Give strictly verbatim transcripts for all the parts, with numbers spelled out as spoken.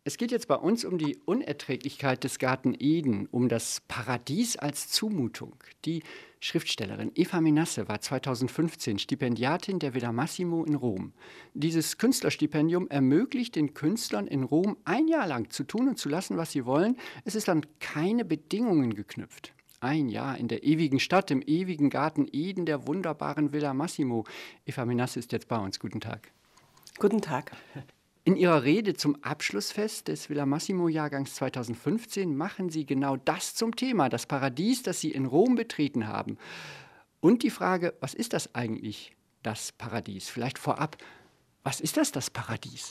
Es geht jetzt bei uns um die Unerträglichkeit des Garten Eden, um das Paradies als Zumutung. Die Schriftstellerin Eva Menasse war zweitausendfünfzehn Stipendiatin der Villa Massimo in Rom. Dieses Künstlerstipendium ermöglicht den Künstlern in Rom ein Jahr lang zu tun und zu lassen, was sie wollen. Es ist an keine Bedingungen geknüpft. Ein Jahr in der ewigen Stadt, im ewigen Garten Eden der wunderbaren Villa Massimo. Eva Menasse ist jetzt bei uns. Guten Tag. Guten Tag. In Ihrer Rede zum Abschlussfest des Villa Massimo-Jahrgangs zweitausendfünfzehn machen Sie genau das zum Thema, das Paradies, das Sie in Rom betreten haben. Und die Frage, was ist das eigentlich, das Paradies? Vielleicht vorab, was ist das, das Paradies?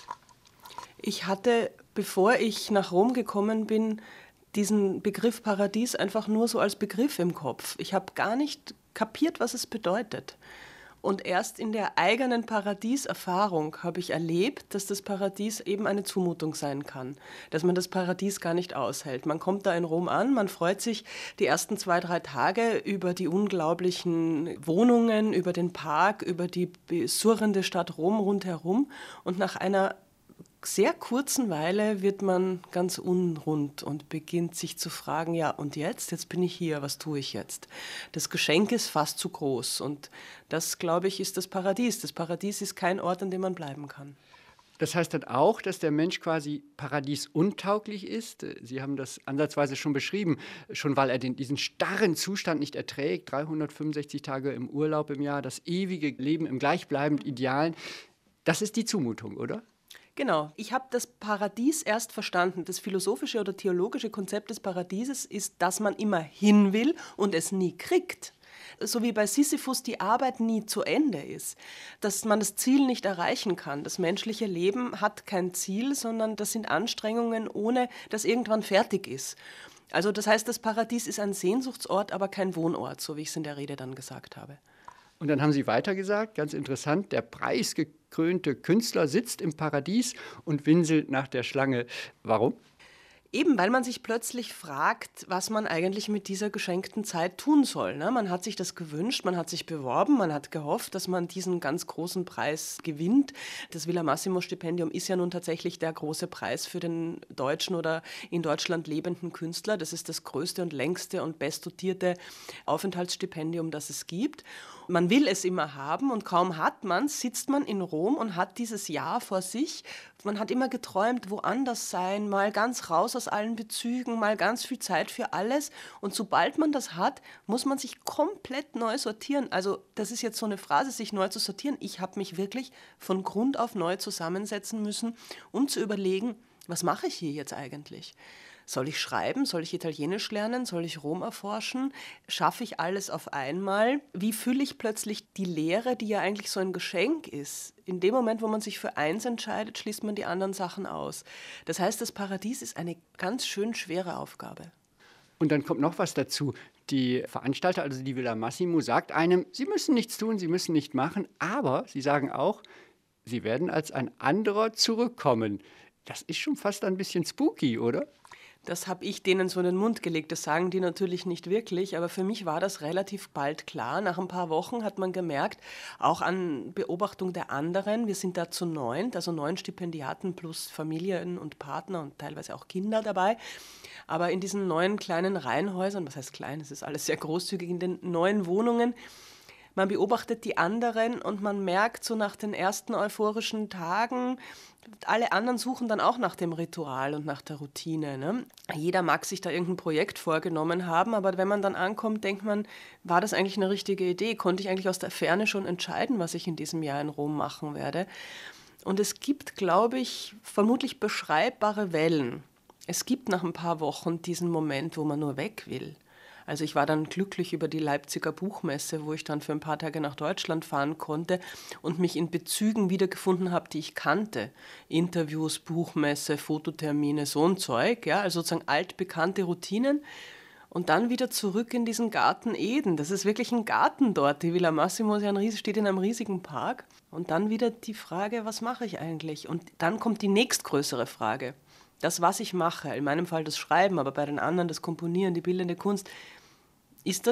Ich hatte, bevor ich nach Rom gekommen bin, diesen Begriff Paradies einfach nur so als Begriff im Kopf. Ich habe gar nicht kapiert, was es bedeutet. Und erst in der eigenen Paradieserfahrung habe ich erlebt, dass das Paradies eben eine Zumutung sein kann, dass man das Paradies gar nicht aushält. Man kommt da in Rom an, man freut sich die ersten zwei, drei Tage über die unglaublichen Wohnungen, über den Park, über die surrende Stadt Rom rundherum. Und nach einer sehr kurzen Weile wird man ganz unrund und beginnt sich zu fragen, ja und jetzt? Jetzt bin ich hier, was tue ich jetzt? Das Geschenk ist fast zu groß und das, glaube ich, ist das Paradies. Das Paradies ist kein Ort, an dem man bleiben kann. Das heißt dann auch, dass der Mensch quasi paradiesuntauglich ist. Sie haben das ansatzweise schon beschrieben, schon weil er den, diesen starren Zustand nicht erträgt, dreihundertfünfundsechzig Tage im Urlaub im Jahr, das ewige Leben im gleichbleibend Idealen. Das ist die Zumutung, oder? Genau. Ich habe das Paradies erst verstanden. Das philosophische oder theologische Konzept des Paradieses ist, dass man immer hin will und es nie kriegt. So wie bei Sisyphus die Arbeit nie zu Ende ist. Dass man das Ziel nicht erreichen kann. Das menschliche Leben hat kein Ziel, sondern das sind Anstrengungen, ohne dass irgendwann fertig ist. Also das heißt, das Paradies ist ein Sehnsuchtsort, aber kein Wohnort, so wie ich es in der Rede dann gesagt habe. Und dann haben Sie weitergesagt, ganz interessant, der preisgekrönte Künstler sitzt im Paradies und winselt nach der Schlange. Warum? Eben, weil man sich plötzlich fragt, was man eigentlich mit dieser geschenkten Zeit tun soll. Ne? Man hat sich das gewünscht, man hat sich beworben, man hat gehofft, dass man diesen ganz großen Preis gewinnt. Das Villa Massimo-Stipendium ist ja nun tatsächlich der große Preis für den deutschen oder in Deutschland lebenden Künstler. Das ist das größte und längste und bestdotierte Aufenthaltsstipendium, das es gibt. Man will es immer haben und kaum hat man es, sitzt man in Rom und hat dieses Jahr vor sich. Man hat immer geträumt, woanders sein, mal ganz raus aus allen Bezügen, mal ganz viel Zeit für alles. Und sobald man das hat, muss man sich komplett neu sortieren. Also das ist jetzt so eine Phrase, sich neu zu sortieren. Ich habe mich wirklich von Grund auf neu zusammensetzen müssen, um zu überlegen, was mache ich hier jetzt eigentlich? Soll ich schreiben? Soll ich Italienisch lernen? Soll ich Rom erforschen? Schaffe ich alles auf einmal? Wie fülle ich plötzlich die Leere, die ja eigentlich so ein Geschenk ist? In dem Moment, wo man sich für eins entscheidet, schließt man die anderen Sachen aus. Das heißt, das Paradies ist eine ganz schön schwere Aufgabe. Und dann kommt noch was dazu. Die Veranstalter, also die Villa Massimo, sagt einem, Sie müssen nichts tun, Sie müssen nicht machen, aber sie sagen auch, Sie werden als ein anderer zurückkommen. Das ist schon fast ein bisschen spooky, oder? Das habe ich denen so in den Mund gelegt. Das sagen die natürlich nicht wirklich, aber für mich war das relativ bald klar. Nach ein paar Wochen hat man gemerkt, auch an Beobachtung der anderen, wir sind da zu neunt, also neun Stipendiaten plus Familien und Partner und teilweise auch Kinder dabei. Aber in diesen neuen kleinen Reihenhäusern, was heißt klein, es ist alles sehr großzügig, in den neuen Wohnungen, man beobachtet die anderen und man merkt so nach den ersten euphorischen Tagen, alle anderen suchen dann auch nach dem Ritual und nach der Routine. Ne? Jeder mag sich da irgendein Projekt vorgenommen haben, aber wenn man dann ankommt, denkt man, war das eigentlich eine richtige Idee? Konnte ich eigentlich aus der Ferne schon entscheiden, was ich in diesem Jahr in Rom machen werde? Und es gibt, glaube ich, vermutlich beschreibbare Wellen. Es gibt nach ein paar Wochen diesen Moment, wo man nur weg will. Also ich war dann glücklich über die Leipziger Buchmesse, wo ich dann für ein paar Tage nach Deutschland fahren konnte und mich in Bezügen wiedergefunden habe, die ich kannte. Interviews, Buchmesse, Fototermine, so ein Zeug, ja, also sozusagen altbekannte Routinen. Und dann wieder zurück in diesen Garten Eden. Das ist wirklich ein Garten dort. Die Villa Massimo ist ja ein ries- steht in einem riesigen Park. Und dann wieder die Frage, was mache ich eigentlich? Und dann kommt die nächstgrößere Frage. Das, was ich mache, in meinem Fall das Schreiben, aber bei den anderen das Komponieren, die bildende Kunst, ist das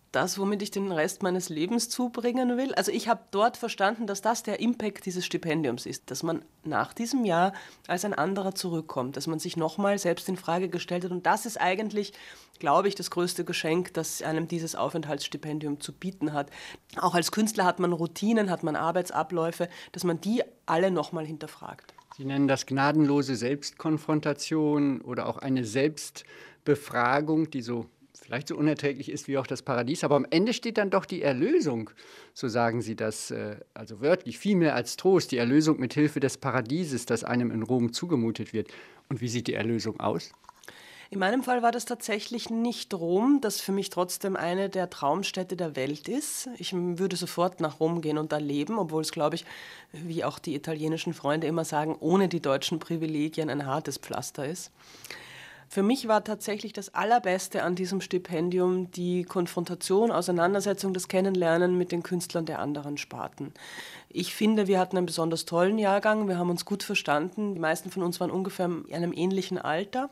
das, womit ich den Rest meines Lebens zubringen will. Also ich habe dort verstanden, dass das der Impact dieses Stipendiums ist, dass man nach diesem Jahr als ein anderer zurückkommt, dass man sich nochmal selbst in Frage gestellt hat. Und das ist eigentlich, glaube ich, das größte Geschenk, das einem dieses Aufenthaltsstipendium zu bieten hat. Auch als Künstler hat man Routinen, hat man Arbeitsabläufe, dass man die alle nochmal hinterfragt. Sie nennen das gnadenlose Selbstkonfrontation oder auch eine Selbstbefragung, die so vielleicht so unerträglich ist wie auch das Paradies, aber am Ende steht dann doch die Erlösung, so sagen Sie das, also wörtlich, viel mehr als Trost, die Erlösung mit Hilfe des Paradieses, das einem in Rom zugemutet wird. Und wie sieht die Erlösung aus? In meinem Fall war das tatsächlich nicht Rom, das für mich trotzdem eine der Traumstädte der Welt ist. Ich würde sofort nach Rom gehen und da leben, obwohl es, glaube ich, wie auch die italienischen Freunde immer sagen, ohne die deutschen Privilegien ein hartes Pflaster ist. Für mich war tatsächlich das Allerbeste an diesem Stipendium die Konfrontation, Auseinandersetzung, das Kennenlernen mit den Künstlern der anderen Sparten. Ich finde, wir hatten einen besonders tollen Jahrgang, wir haben uns gut verstanden. Die meisten von uns waren ungefähr in einem ähnlichen Alter.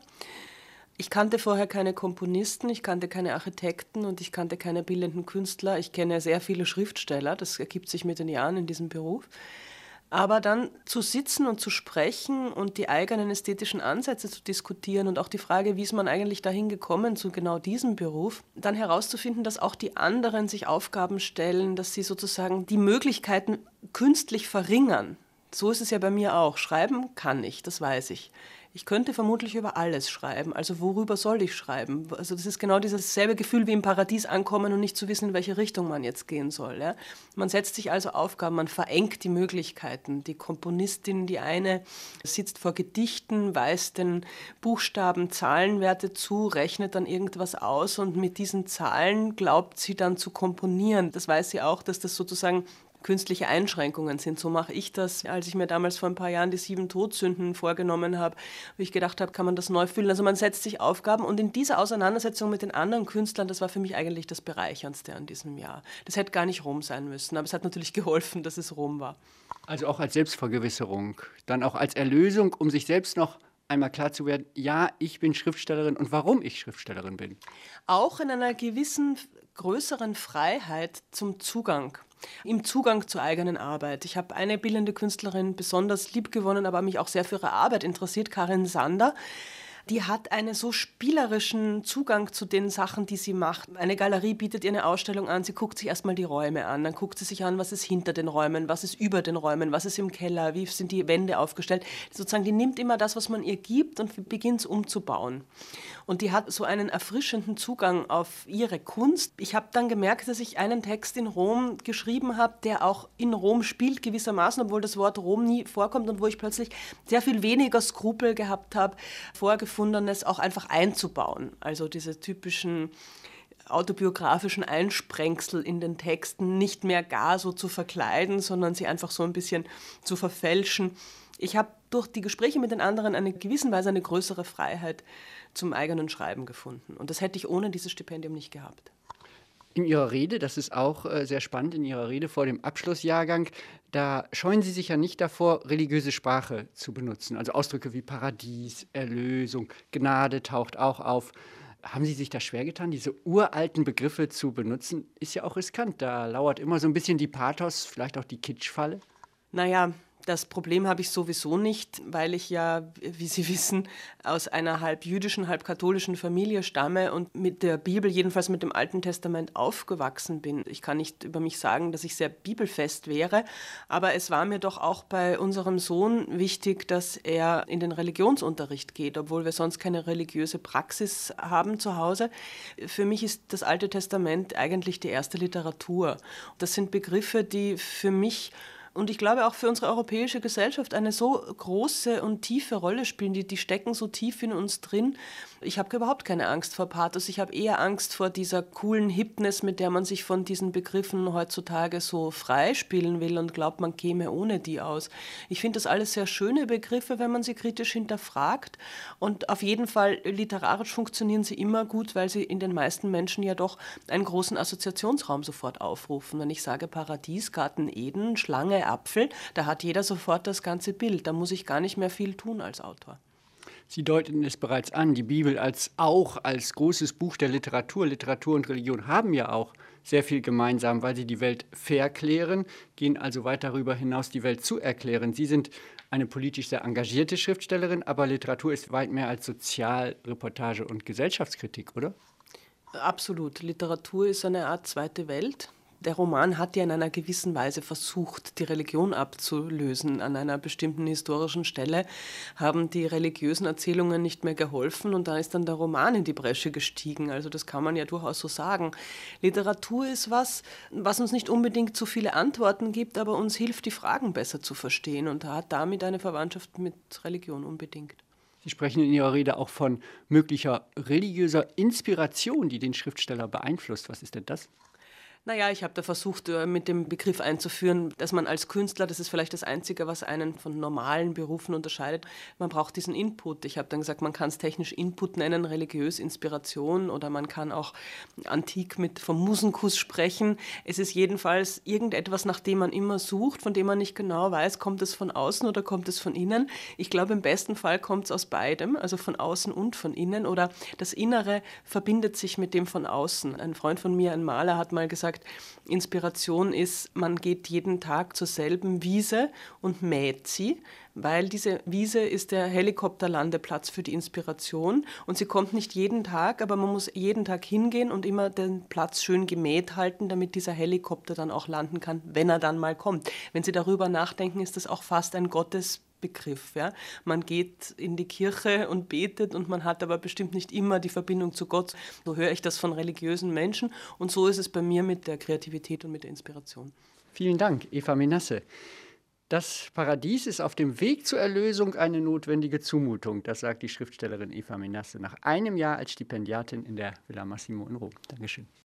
Ich kannte vorher keine Komponisten, ich kannte keine Architekten und ich kannte keine bildenden Künstler. Ich kenne sehr viele Schriftsteller, das ergibt sich mit den Jahren in diesem Beruf. Aber dann zu sitzen und zu sprechen und die eigenen ästhetischen Ansätze zu diskutieren und auch die Frage, wie ist man eigentlich dahin gekommen zu genau diesem Beruf, dann herauszufinden, dass auch die anderen sich Aufgaben stellen, dass sie sozusagen die Möglichkeiten künstlich verringern. So ist es ja bei mir auch. Schreiben kann ich, das weiß ich. Ich könnte vermutlich über alles schreiben. Also worüber soll ich schreiben? Also das ist genau dieses selbe Gefühl wie im Paradies ankommen und nicht zu wissen, in welche Richtung man jetzt gehen soll. Ja? Man setzt sich also Aufgaben, man verengt die Möglichkeiten. Die Komponistin, die eine, sitzt vor Gedichten, weist den Buchstaben Zahlenwerte zu, rechnet dann irgendwas aus und mit diesen Zahlen glaubt sie dann zu komponieren. Das weiß sie auch, dass das sozusagen künstliche Einschränkungen sind. So mache ich das. Als ich mir damals vor ein paar Jahren die sieben Todsünden vorgenommen habe, wo ich gedacht habe, kann man das neu füllen. Also man setzt sich Aufgaben und in dieser Auseinandersetzung mit den anderen Künstlern, das war für mich eigentlich das Bereicherndste an diesem Jahr. Das hätte gar nicht Rom sein müssen, aber es hat natürlich geholfen, dass es Rom war. Also auch als Selbstvergewisserung, dann auch als Erlösung, um sich selbst noch einmal klar zu werden, ja, ich bin Schriftstellerin und warum ich Schriftstellerin bin. Auch in einer gewissen größeren Freiheit zum Zugang. Im Zugang zur eigenen Arbeit. Ich habe eine bildende Künstlerin besonders lieb gewonnen, aber mich auch sehr für ihre Arbeit interessiert, Karin Sander. Die hat einen so spielerischen Zugang zu den Sachen, die sie macht. Eine Galerie bietet ihr eine Ausstellung an, sie guckt sich erstmal die Räume an, dann guckt sie sich an, was ist hinter den Räumen, was ist über den Räumen, was ist im Keller, wie sind die Wände aufgestellt. Sozusagen, die nimmt immer das, was man ihr gibt und beginnt es umzubauen. Und die hat so einen erfrischenden Zugang auf ihre Kunst. Ich habe dann gemerkt, dass ich einen Text in Rom geschrieben habe, der auch in Rom spielt gewissermaßen, obwohl das Wort Rom nie vorkommt und wo ich plötzlich sehr viel weniger Skrupel gehabt habe, vorgefunden, es auch einfach einzubauen. Also diese typischen autobiografischen Einsprengsel in den Texten nicht mehr gar so zu verkleiden, sondern sie einfach so ein bisschen zu verfälschen. Ich habe durch die Gespräche mit den anderen eine gewissen Weise eine größere Freiheit zum eigenen Schreiben gefunden. Und das hätte ich ohne dieses Stipendium nicht gehabt. In Ihrer Rede, das ist auch äh, sehr spannend, in Ihrer Rede vor dem Abschlussjahrgang, da scheuen Sie sich ja nicht davor, religiöse Sprache zu benutzen. Also Ausdrücke wie Paradies, Erlösung, Gnade taucht auch auf. Haben Sie sich da schwer getan, diese uralten Begriffe zu benutzen? Ist ja auch riskant, da lauert immer so ein bisschen die Pathos, vielleicht auch die Kitschfalle. Naja, das Problem habe ich sowieso nicht, weil ich ja, wie Sie wissen, aus einer halb jüdischen, halb katholischen Familie stamme und mit der Bibel, jedenfalls mit dem Alten Testament, aufgewachsen bin. Ich kann nicht über mich sagen, dass ich sehr bibelfest wäre, aber es war mir doch auch bei unserem Sohn wichtig, dass er in den Religionsunterricht geht, obwohl wir sonst keine religiöse Praxis haben zu Hause. Für mich ist das Alte Testament eigentlich die erste Literatur. Das sind Begriffe, die für mich und ich glaube auch für unsere europäische Gesellschaft eine so große und tiefe Rolle spielen, die, die stecken so tief in uns drin. Ich habe überhaupt keine Angst vor Pathos, ich habe eher Angst vor dieser coolen Hipness, mit der man sich von diesen Begriffen heutzutage so freispielen will und glaubt, man käme ohne die aus. Ich finde das alles sehr schöne Begriffe, wenn man sie kritisch hinterfragt und auf jeden Fall literarisch funktionieren sie immer gut, weil sie in den meisten Menschen ja doch einen großen Assoziationsraum sofort aufrufen. Wenn ich sage Paradies, Garten Eden, Schlange, Apfel, da hat jeder sofort das ganze Bild. Da muss ich gar nicht mehr viel tun als Autor. Sie deuten es bereits an, die Bibel als auch als großes Buch der Literatur. Literatur und Religion haben ja auch sehr viel gemeinsam, weil sie die Welt verklären, gehen also weit darüber hinaus, die Welt zu erklären. Sie sind eine politisch sehr engagierte Schriftstellerin, aber Literatur ist weit mehr als Sozialreportage und Gesellschaftskritik, oder? Absolut. Literatur ist eine Art zweite Welt. Der Roman hat ja in einer gewissen Weise versucht, die Religion abzulösen. An einer bestimmten historischen Stelle haben die religiösen Erzählungen nicht mehr geholfen und da ist dann der Roman in die Bresche gestiegen. Also das kann man ja durchaus so sagen. Literatur ist was, was uns nicht unbedingt zu viele Antworten gibt, aber uns hilft, die Fragen besser zu verstehen und hat damit eine Verwandtschaft mit Religion unbedingt. Sie sprechen in Ihrer Rede auch von möglicher religiöser Inspiration, die den Schriftsteller beeinflusst. Was ist denn das? Naja, ich habe da versucht, mit dem Begriff einzuführen, dass man als Künstler, das ist vielleicht das Einzige, was einen von normalen Berufen unterscheidet, man braucht diesen Input. Ich habe dann gesagt, man kann es technisch Input nennen, religiös Inspiration oder man kann auch antik mit vom Musenkuss sprechen. Es ist jedenfalls irgendetwas, nach dem man immer sucht, von dem man nicht genau weiß, kommt es von außen oder kommt es von innen. Ich glaube, im besten Fall kommt es aus beidem, also von außen und von innen oder das Innere verbindet sich mit dem von außen. Ein Freund von mir, ein Maler, hat mal gesagt, Inspiration ist, man geht jeden Tag zur selben Wiese und mäht sie, weil diese Wiese ist der Helikopterlandeplatz für die Inspiration und sie kommt nicht jeden Tag, aber man muss jeden Tag hingehen und immer den Platz schön gemäht halten, damit dieser Helikopter dann auch landen kann, wenn er dann mal kommt. Wenn Sie darüber nachdenken, ist das auch fast ein Gottes Begriff. Ja? Man geht in die Kirche und betet und man hat aber bestimmt nicht immer die Verbindung zu Gott. So höre ich das von religiösen Menschen und so ist es bei mir mit der Kreativität und mit der Inspiration. Vielen Dank, Eva Menasse. Das Paradies ist auf dem Weg zur Erlösung eine notwendige Zumutung, das sagt die Schriftstellerin Eva Menasse nach einem Jahr als Stipendiatin in der Villa Massimo in Rom. Dankeschön.